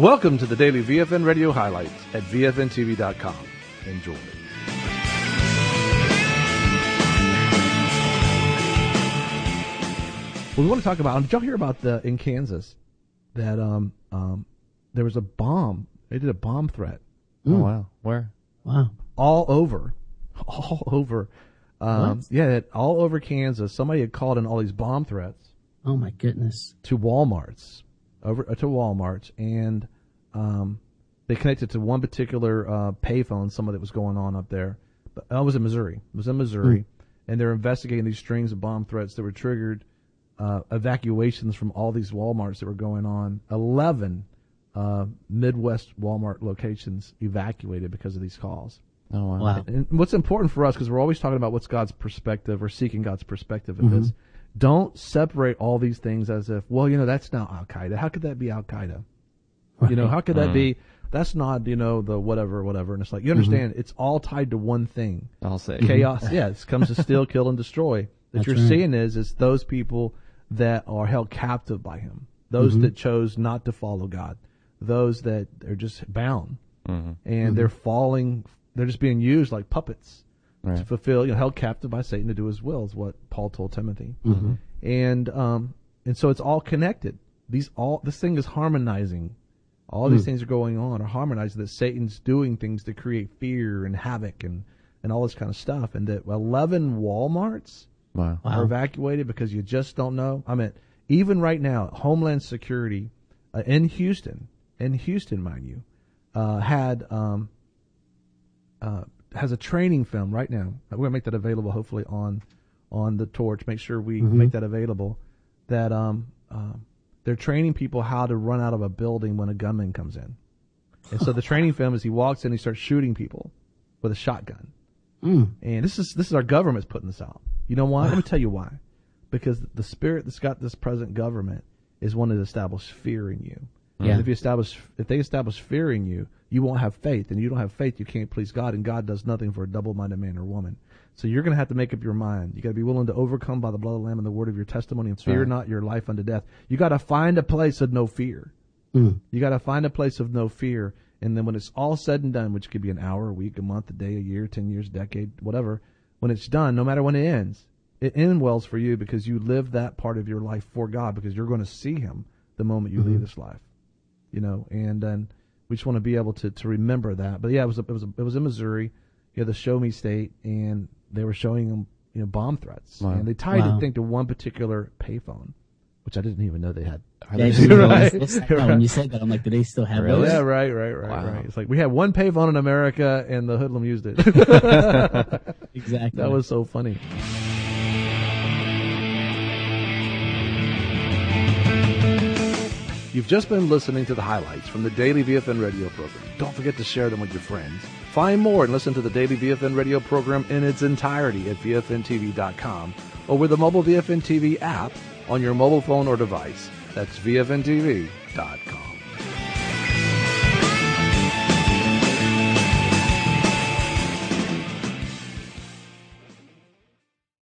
Welcome to the daily VFN Radio highlights at VFNTV.com. Enjoy. Well, we want to talk about, did y'all hear about in Kansas that there was a bomb? They did a bomb threat. Oh, wow. Where? Wow. All over. Yeah, all over Kansas. Somebody had called in all these bomb threats. Oh, my goodness. To Walmarts. And they connected to one particular payphone, somebody that was going on up there. But it was in Missouri. And they're investigating these strings of bomb threats that were triggered, evacuations from all these Walmarts that were going on. 11 Midwest Walmart locations evacuated because of these calls. Oh, wow. Wow. And what's important for us, because we're always talking about what's God's perspective, or seeking God's perspective of this, don't separate all these things as if, well, that's not Al-Qaeda. How could that be Al-Qaeda? Right. How could that be? That's not, the whatever. And it's like, you understand, it's all tied to one thing. I'll say. Chaos. Yeah, it comes to steal, kill, and destroy. That's You're right. seeing is those people that are held captive by him. Those that chose not to follow God. Those that are just bound. And they're falling, they're just being used like puppets. Right. To fulfill, held captive by Satan to do his will, is what Paul told Timothy. And so it's all connected. This thing is harmonizing. All these things are going on, are harmonizing, that Satan's doing things to create fear and havoc and all this kind of stuff. And that 11 Walmarts are evacuated because you just don't know. I mean, even right now, Homeland Security in Houston, mind you, has a training film right now. We're going to make that available, hopefully, on the Torch. Make sure we make that available. That they're training people how to run out of a building when a gunman comes in. And so the training film is he walks in, he starts shooting people with a shotgun. And this is our government's putting this out. You know why? Let me tell you why. Because the spirit that's got this present government is one that establishes fear in you. Yeah. And if they establish fear in you, you won't have faith. And you don't have faith, you can't please God. And God does nothing for a double-minded man or woman. So you're going to have to make up your mind. You got to be willing to overcome by the blood of the Lamb and the word of your testimony, and fear not your life unto death. You got to find a place of no fear. You got to find a place of no fear. And then when it's all said and done, which could be an hour, a week, a month, a day, a year, 10 years, decade, whatever, when it's done, no matter when it ends, it ends well for you because you live that part of your life for God, because you're going to see him the moment you leave this life. And then we just want to be able to remember that. But yeah, it was in Missouri, the Show Me State, and they were showing them, bomb threats. Wow. And they tied the thing to one particular payphone, which I didn't even know they had. When you said that, I'm like, do they still have those? Yeah, right. It's like we had one payphone in America, and the hoodlum used it. Exactly. That was so funny. You've just been listening to the highlights from the Daily VFN Radio program. Don't forget to share them with your friends. Find more and listen to the Daily VFN Radio program in its entirety at VFNTV.com or with the mobile VFN TV app on your mobile phone or device. That's VFNTV.com.